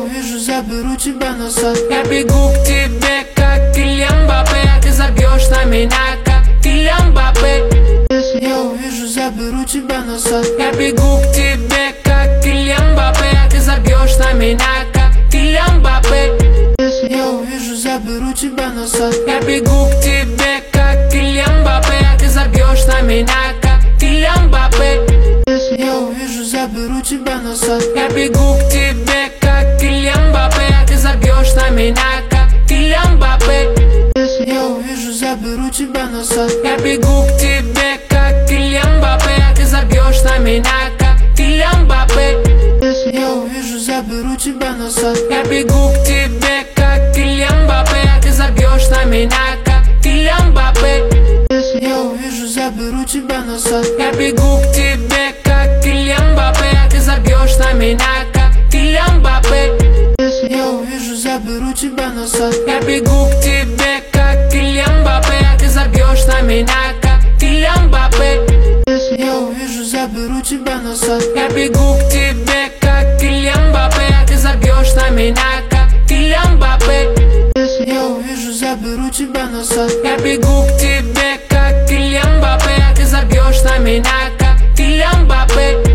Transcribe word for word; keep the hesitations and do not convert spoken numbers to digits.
увижу, заберу тебя назад. Я бегу к тебе, как Килиан Мбаппе, а ты забьешь на меня, как Килиан Мбаппе. Если я увижу, заберу тебя назад. Я бегу к тебе, как Килиан Мбаппе, а ты забьешь на меня, как Килиан Мбаппе. Если я увижу, заберу тебя назад. Я бегу к тебе, как Килиан Мбаппе, а ты забьешь на меня, как Килиан Мбаппе. Если я увижу, заберу тебя назад. Я бегу к тебе, как Килиан Мбаппе, а ты забьешь на меня, как Килиан Мбаппе. Если я увижу, заберу тебя назад. Я бегу к тебе, как Килиан Мбаппе, а ты забьешь на меня, как Килиан Мбаппе. Если я увижу, заберу тебя назад. Я бегу к тебе, как Килиан Мбаппе, а ты забьешь на меня, как Килиан Мбаппе. Если я увижу, заберу тебя назад. Я бегу к тебе, как Килиан Мбаппе, а ты забьешь на меня, как Килиан Мбаппе. Если я увижу, заберу тебя назад. Я бегу к тебе, как Килиан Мбаппе, а ты забьешь на меня, как Килиан Мбаппе. Если я увижу, заберу тебя назад. Я бегу к тебе, как Килиан Мбаппе, а ты забьешь на меня, как Килиан Мбаппе. Если я увижу, заберу тебя назад. Я бегу к тебе, как Килиан Мбаппе, а ты забьешь на меня, как Килиан Мбаппе.